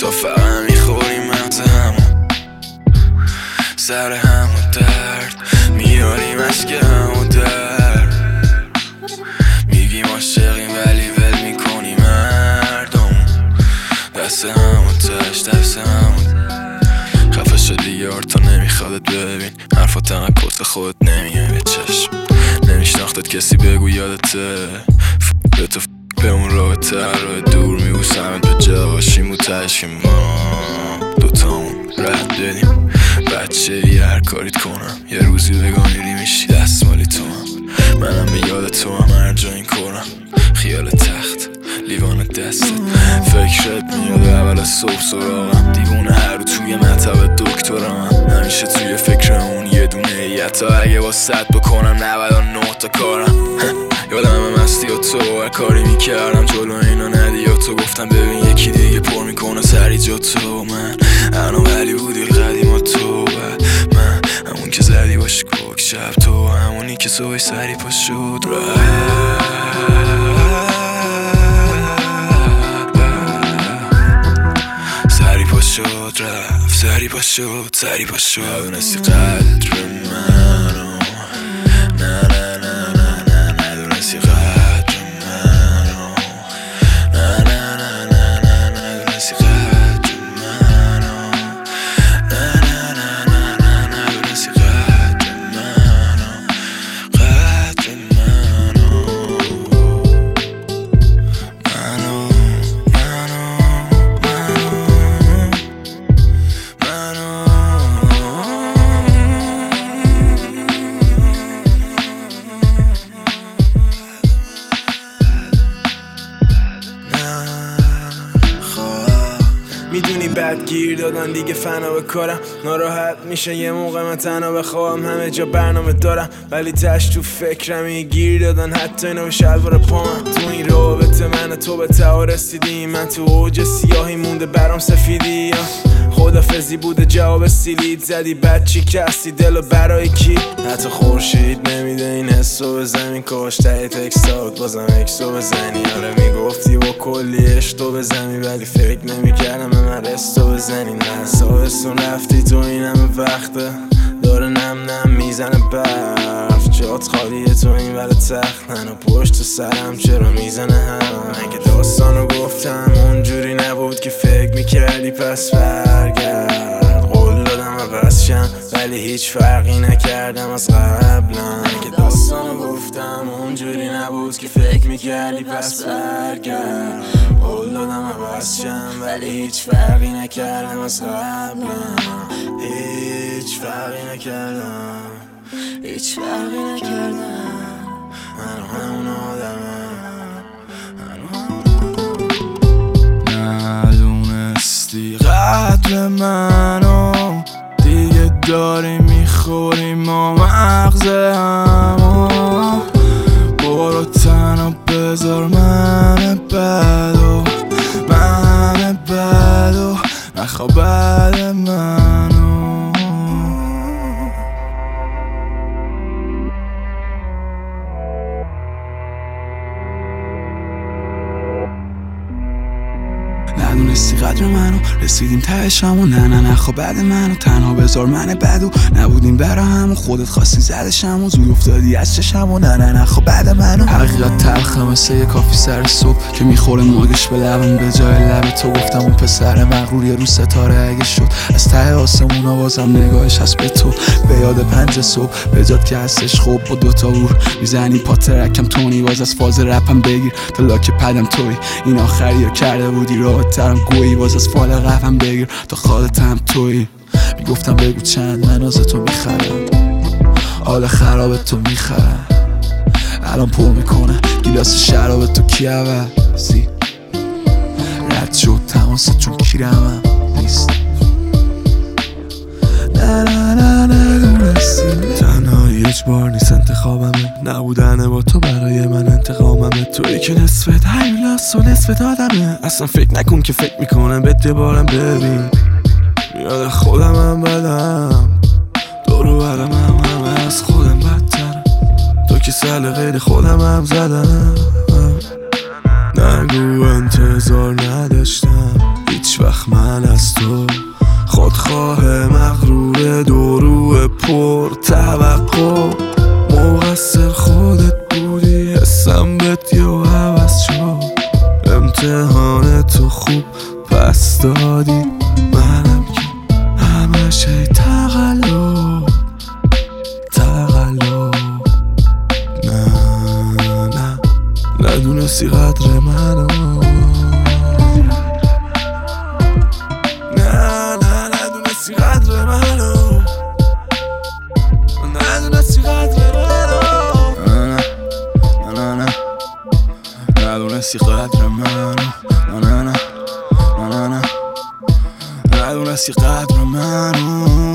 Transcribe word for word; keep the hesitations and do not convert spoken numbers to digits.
تا فقط میخوریم مغز همون، سر همون درد میاریم از که همون درد. میگیم عاشقیم ولی ول میکنیم مردم، دست همون تش دست همون. خفه شد دیگه آرتا نمیخوادت ببین، حرفات انقدر کس خودت نمیه به چشم. نمیشناختت کسی بگو یادته، ف... به تو ف... به اون رابطه راه دور میبوسمت به جا باشیم و تش که ما دوتامون رد بدیم. بچه ای هر کاریت کنم یه روزی بگم میری میشی دست مالی تو هم، منم به یاد تو هم هر جا این کنم. خیال تخت لیوان دستت فکرت میاد اول از صبح سراغم، دیوونه هر رو توی مطب دکترم، همیشه توی فکر اون یه دونه ایتا. اگه با صد بکنم نود و نه تا کارم یادم مستی و تو هر کاری میکردم جلو اینا ندی و تو گفتم ببین یکی دیگه پر میکنه سری جا تو. من انا ولی بودی قدیم و تو من همون که زدی باش کوک شب، تو همونی که صبح سری پا شد سری پا شد رفت، سری پا شد سری پا شد. ندونستی قدر منو، نه نه نه نه نه ندونستی قدر منو، نه نه نه نه نه ندونستی قدر منو، نه نه نه نه نه ندونستی قدر منو، قدر منو منو میدونی بد گیر دادن دیگه فنا به کارم، ناراحت میشه یه موقع من تنها بخوام، همه جا برنامه دارم ولی تش تو فکرم گیر دادن حتی اینو به شلوار پامم. تو این رابطه من تو به ته رسیدیم، من تو اوج سیاهی مونده برام سفیدی، خدافزی بوده جواب سیلید زدی بعد چی کسی دلو برای کی؟ حتی خورشید نمیده این حسو به زمین، کاش ته تکستات بازم اکسو بزنی. آره میگفتی با کلی عشقو بزنی ولی فکر نمیکردم به من رستو بزنی. نه سابستون رفتی تو این همه وقته داره نم نم میزنه برف، جات خالیه تو این ور تخت، منو پشت سرم چرا میزنه هم. من که داستانو گفتم اونجوری نبود که فکر میکردی پس برگرد، قول دادم عوض شم ولی هیچ فرقی نکردم از قبلا. من که داستانو گفتم اونجوری نبود که فکر میکردی پس برگرد، قول دادم عوض شم ولی هیچ فرقی نکردم از قبلا، هیچ فرقی نکردم، هیچ فرقی نکردم. من همون آدمم، ندونستی قدر منو، دیگه داری میخوری ما مغز همو. برو تنها بذار من بدو، من بدو نخوا بعد منو. ندونستی قدر منو، رسیدیم تهشمو، نه نه نه خب بعد منو. تنها بذار من بدو، نبودیم برا همو، خودت خواستی زدشمو، زود افتادی از چشمو، نه نه نه خب بعد منو. حقیقت تلخه مثل یه کافی سر صبح که میخوره موگش به لبم، به جای لب تو گفتم اون پسر مغرور یه رو ستاره اگه شد از ته آسمون آوازم نگاهش هست به تو، به یاد پنج صبح به جاد که هستش خوب با دوتا ور میزنی پا ترکم تونی باز از فاز رپم بگیر تا لاک پدم توی این آخری رو کرده بودی راه ترم گویی باز از فال قفم بگیر تا خالتم توی. میگفتم بگو چند من از تو میخرم، حال خراب تو میخرم، الان پر میکنه گیلاس شراب تو کی عوضی رد شد تماست چون کیرمم نیست. نه نه نه نه دونستی تنهایی اجبار نیست انتخابمه، نبودن با تو برای من انتقاممه، توی که نصفت هیولاس و نصفت آدمه، اصلا فکر نکن که فکر میکنم بهت یه بارم ببین. یاد خودم هم بدم دورو برم هم همه از خودم بدتر، تو که سل غیر خودم هم زدم. نگو انتظار نداشتم هیچ هیچ وقت من از تو خودخواه مغرور دورو پر توقع مقصر خودت بودی حسم بهت یا عوض شد امتحان تو خوب پس دادی منم که همش ای تقلب تقلب نه نه ندونستی قدر منو نه نه ندونستی قدر منو ندونستی قدر منو نه نه نه ندونستی قدر منو نه نه نه نه ندونستی قدر منو